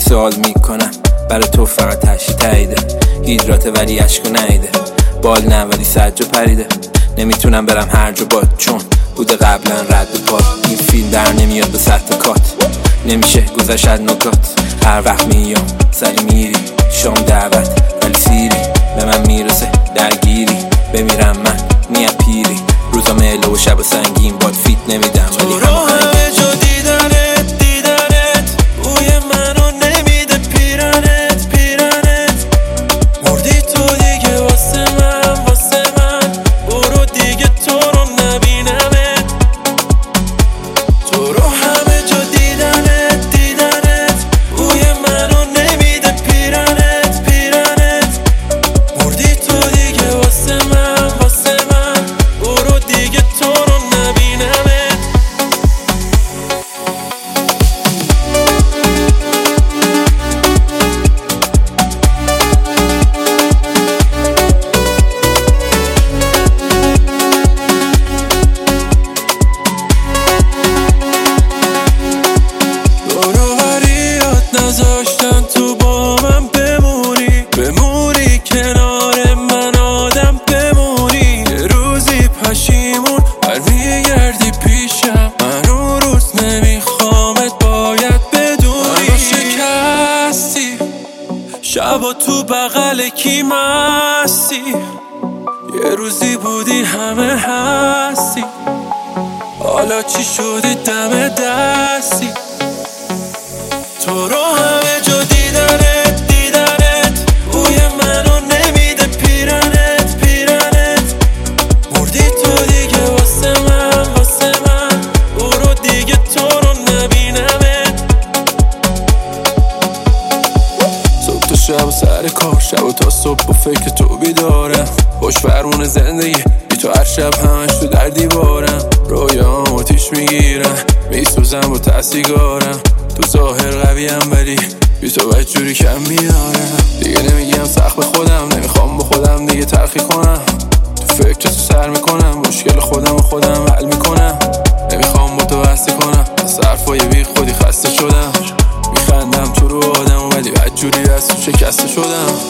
سوال میکنم برای تو فقط تشی تاییده، هیدراته ولی عشق نیده، بال نه ولی سجا پریده. نمیتونم برم هر جا باد چون بوده قبلا رد و پاد. این فیلم در نمیاد به سطح کات، نمیشه گذشت نکات. هر وقت میام سری میری شام دعوت ولی سیری، به من میرسه درگیری بمیرم من نیت پیری. روزا مهله و شب سنگین باد فیت نمیدم ولی همه جا دیدنت بوی منو نمیده پیرنت مردی تو دیگه واسه من برو دیگه تو رو نبینمت. تو رو همه جا دیدنت بوی منو نمیده پیرنت مردی تو دیگه واسه من برو دیگه تو رو نبینمت. نذاشتن تو با من بمونی کنار من آدم بمونی. یه روزی پشیمون برمیگردی پیشم، من اون روز نمیخوامت باید بدونی. منو شکستی شبا تو بغل کی مستی، یه روزی بودی همه هستی، حالا چی شدی دم دستی. تو رو همه جا دیدنت بوی منو نمیده پیرنت مردی تو دیگه واسه من برو دیگه تو رو نبینمت. صبح تا شب و سر کار، شب و تا صبح و فکر تو بیدارم. خوش فرمون زندگی بی تو هر شب همش تو در دیوارم. رویام آتیش میگیرم میسوزم با تسیگارم. تو ظاهر قویم ولی بی تو باید جوری کم میارم. دیگه نمیگم سخت به خودم، نمیخوام با خودم دیگه تلخی کنم. تو فکر تو سر میکنم مشکل خودم حل میکنم. نمیخوام با تو بستی کنم، از حرفای بی خودی خسته شدم. میخندم تو رو آدم ولی بد جوری از تو شکسته شدم.